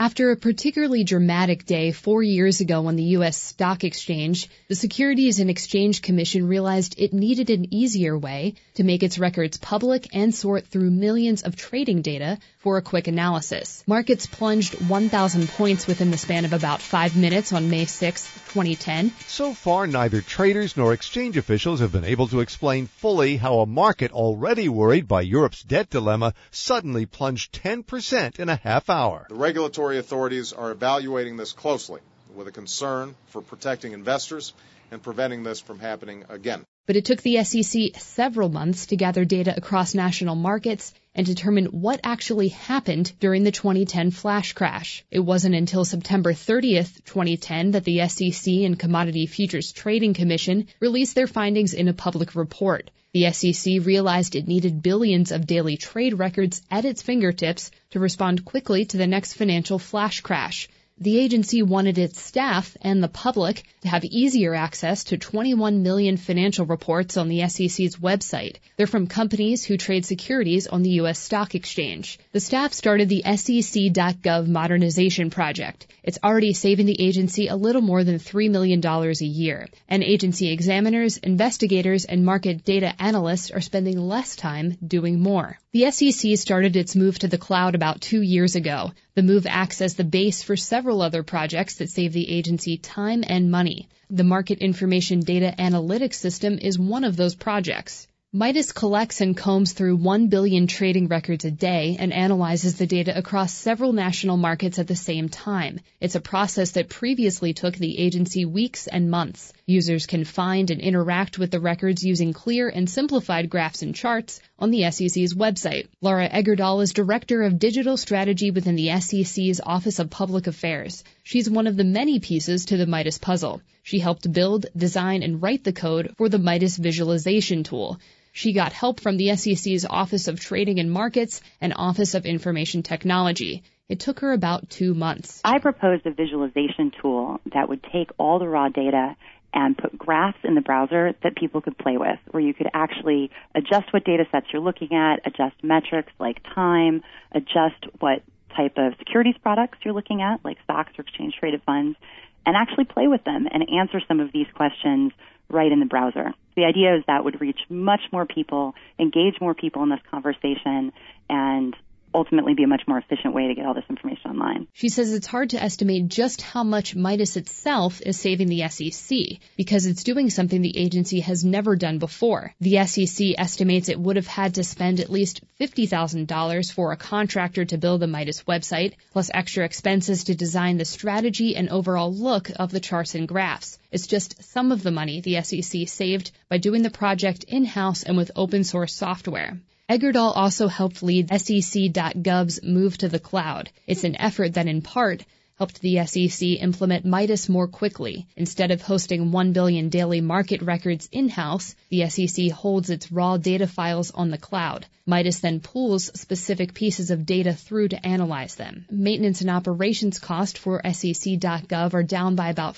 After a particularly dramatic day 4 years ago on the U.S. Stock Exchange, the Securities and Exchange Commission realized it needed an easier way to make its records public and sort through millions of trading data for a quick analysis. Markets plunged 1,000 points within the span of about 5 minutes on May 6, 2010. So far, neither traders nor exchange officials have been able to explain fully how a market already worried by Europe's debt dilemma suddenly plunged 10% in a half hour. The regulatory authorities are evaluating this closely with a concern for protecting investors and preventing this from happening again. But it took the SEC several months to gather data across national markets and determine what actually happened during the 2010 flash crash. It wasn't until September 30th, 2010 that the SEC and Commodity Futures Trading Commission released their findings in a public report. The SEC realized it needed billions of daily trade records at its fingertips to respond quickly to the next financial flash crash. The agency wanted its staff and the public to have easier access to 21 million financial reports on the SEC's website. They're from companies who trade securities on the U.S. Stock Exchange. The staff started the SEC.gov modernization project. It's already saving the agency a little more than $3 million a year. And agency examiners, investigators, and market data analysts are spending less time doing more. The SEC started its move to the cloud about 2 years ago. The move acts as the base for several other projects that save the agency time and money. The Market Information Data Analytics System is one of those projects. Midas collects and combs through 1 billion trading records a day and analyzes the data across several national markets at the same time. It's a process that previously took the agency weeks and months. Users can find and interact with the records using clear and simplified graphs and charts on the SEC's website. Laura Eggerdahl is Director of Digital Strategy within the SEC's Office of Public Affairs. She's one of the many pieces to the Midas puzzle. She helped build, design, and write the code for the Midas visualization tool. She got help from the SEC's Office of Trading and Markets and Office of Information Technology. It took her about 2 months. I proposed a visualization tool that would take all the raw data and put graphs in the browser that people could play with, where you could actually adjust what data sets you're looking at, adjust metrics like time, adjust what type of securities products you're looking at, like stocks or exchange-traded funds, and actually play with them and answer some of these questions right in the browser. The idea is that would reach much more people, engage more people in this conversation, and ultimately be a much more efficient way to get all this information online. She says it's hard to estimate just how much Midas itself is saving the SEC because it's doing something the agency has never done before. The SEC estimates it would have had to spend at least $50,000 for a contractor to build the Midas website, plus extra expenses to design the strategy and overall look of the charts and graphs. It's just some of the money the SEC saved by doing the project in-house and with open source software. Eggerdahl also helped lead SEC.gov's move to the cloud. It's an effort that, in part, helped the SEC implement Midas more quickly. Instead of hosting 1 billion daily market records in-house, the SEC holds its raw data files on the cloud. Midas then pulls specific pieces of data through to analyze them. Maintenance and operations costs for SEC.gov are down by about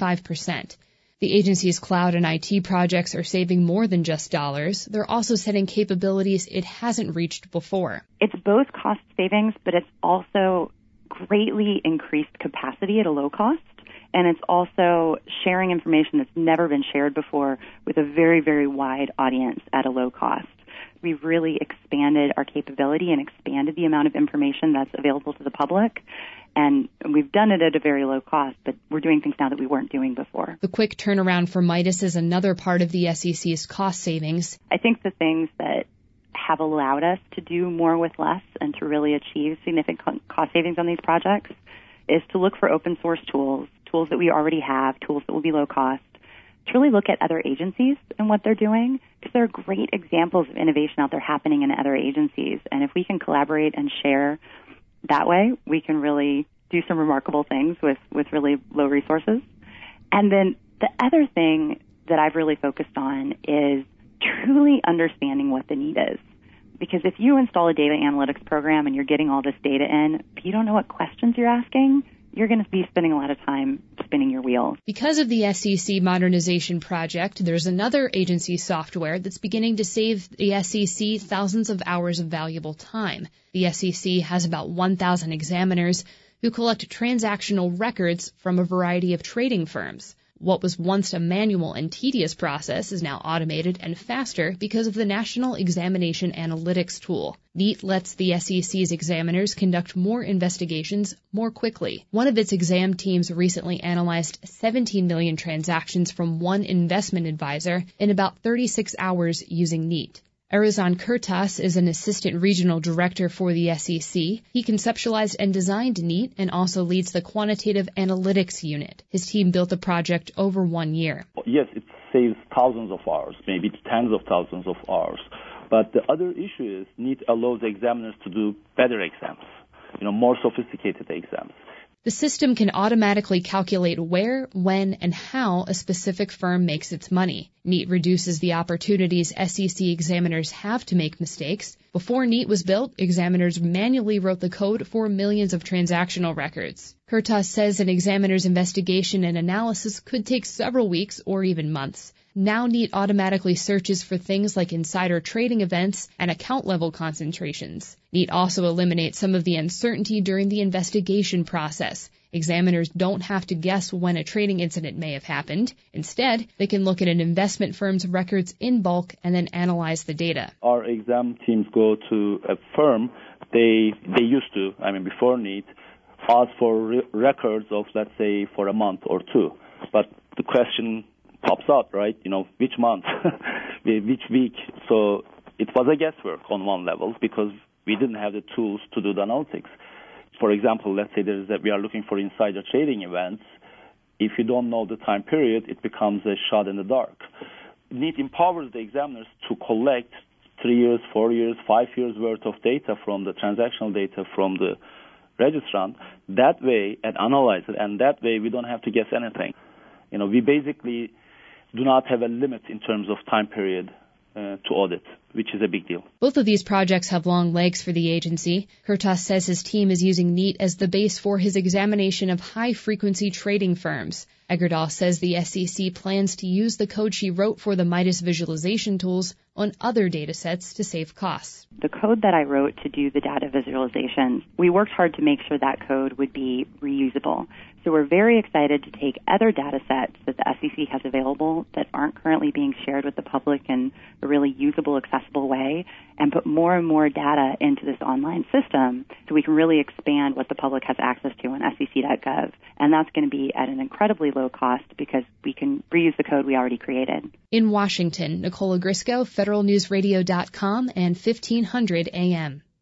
45%. The agency's cloud and IT projects are saving more than just dollars. They're also setting capabilities it hasn't reached before. It's both cost savings, but it's also greatly increased capacity at a low cost. And it's also sharing information that's never been shared before with a very, very wide audience at a low cost. We've really expanded our capability and expanded the amount of information that's available to the public. And we've done it at a very low cost, but we're doing things now that we weren't doing before. The quick turnaround for Midas is another part of the SEC's cost savings. I think the things that have allowed us to do more with less and to really achieve significant cost savings on these projects is to look for open source tools that we already have, tools that will be low cost, to really look at other agencies and what they're doing, because there are great examples of innovation out there happening in other agencies. And if we can collaborate and share that way, we can really do some remarkable things with really low resources. And then the other thing that I've really focused on is truly understanding what the need is. Because if you install a data analytics program and you're getting all this data in, but you don't know what questions you're asking, you're going to be spending a lot of time spinning your wheels. Because of the SEC modernization project, there's another agency software that's beginning to save the SEC thousands of hours of valuable time. The SEC has about 1,000 examiners who collect transactional records from a variety of trading firms. What was once a manual and tedious process is now automated and faster because of the National Examination Analytics tool. NEAT lets the SEC's examiners conduct more investigations more quickly. One of its exam teams recently analyzed 17 million transactions from one investment advisor in about 36 hours using NEAT. Erazan Kurtas is an assistant regional director for the SEC. He conceptualized and designed NEAT and also leads the quantitative analytics unit. His team built the project over 1 year. Yes, it saves thousands of hours, maybe tens of thousands of hours. But the other issue is NEAT allows examiners to do better exams, more sophisticated exams. The system can automatically calculate where, when, and how a specific firm makes its money. NEAT reduces the opportunities SEC examiners have to make mistakes. Before NEAT was built, examiners manually wrote the code for millions of transactional records. Kurtas says an examiner's investigation and analysis could take several weeks or even months. Now NEAT automatically searches for things like insider trading events and account-level concentrations. NEAT also eliminates some of the uncertainty during the investigation process. Examiners don't have to guess when a trading incident may have happened. Instead, they can look at an investment firm's records in bulk and then analyze the data. Our exam teams go to a firm. They used to, before NEAT, ask for records of, let's say, for a month or two. But the question pops up, right? Which month, which week. So it was a guesswork on one level because we didn't have the tools to do the analytics. For example, let's say we are looking for insider trading events. If you don't know the time period, it becomes a shot in the dark. NEAT empowers the examiners to collect 3 years, 4 years, 5 years worth of data from the transactional data from the registrant that way and analyze it. And that way we don't have to guess anything. We basically do not have a limit in terms of time period to audit, which is a big deal. Both of these projects have long legs for the agency. Kurtas says his team is using NEAT as the base for his examination of high-frequency trading firms. Eggerdahl says the SEC plans to use the code she wrote for the Midas visualization tools on other data sets to save costs. The code that I wrote to do the data visualizations, we worked hard to make sure that code would be reusable. So we're very excited to take other data sets that the SEC has available that aren't currently being shared with the public in a really usable, accessible way and put more and more data into this online system so we can really expand what the public has access to on SEC.gov. And that's going to be at an incredibly low cost because we can reuse the code we already created. In Washington, Nicola Grisco, federalnewsradio.com and 1500 AM.